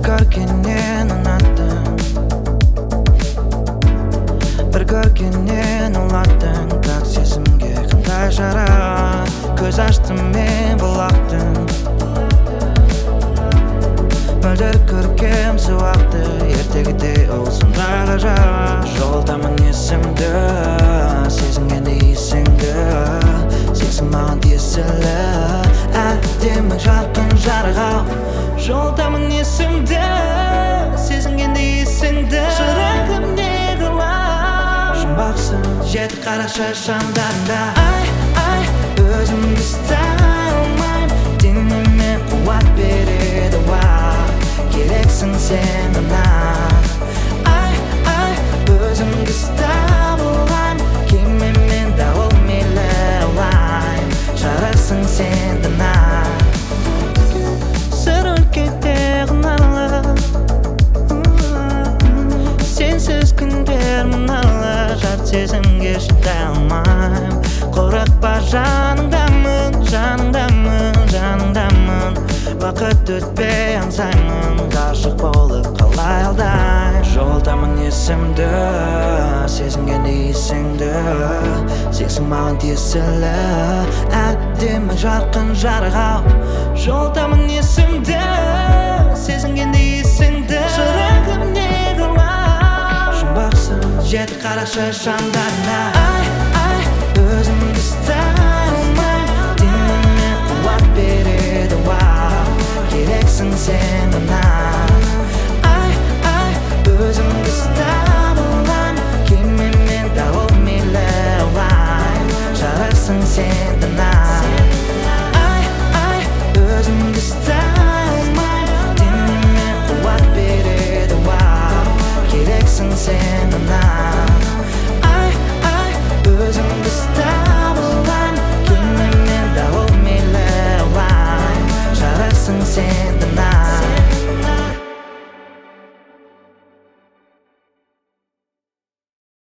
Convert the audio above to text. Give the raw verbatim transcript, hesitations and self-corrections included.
Bir görkenden unattın, bir görkenden ulattın. Tak sesimge qanday jara, ko'z açtım men bulaqtın. Mölder көркем suvaktı, ertegide olsun dağlaja. Жолдамын есімді, сезінгенде есіңді. Сексің маған тиесілі, әдемі жарқын жарық. Жолдамын есімді, сезінгенде есіңді. Жүрегімде қалам, жұмбақсың жеті қараша шамдарында. Ай, ай, өзімді ұстай алмайм, денеме қуат береді уақыт. Керексің сен маған. Ай, ай, өзімді ұстап алайм, кемемен дауыл мейлі алайм. Жарасың сен тыңнан, сыр өлкеде қыналы. Сенсіз күндер мұналы, жат сезімге шыдай алмайм. Қорықпа жаныңдамын, жаныңдамын, жаныңдамын. Вақыт өтпей аңсаймын, ғашық болып қалай алдай. Жолдамын есімді, сезінгенде есіңді. Сексің маған тиесілі, әдемі жарқын жарық. Жолдамын есімді, сезінгенде есіңді. Жүрегімде қалам, жұмбақсың жеті қараша шамдарында. Ай, ай, өзімді ұстай алмайм, денеме қуат береді уақыт. Керексің сен маған.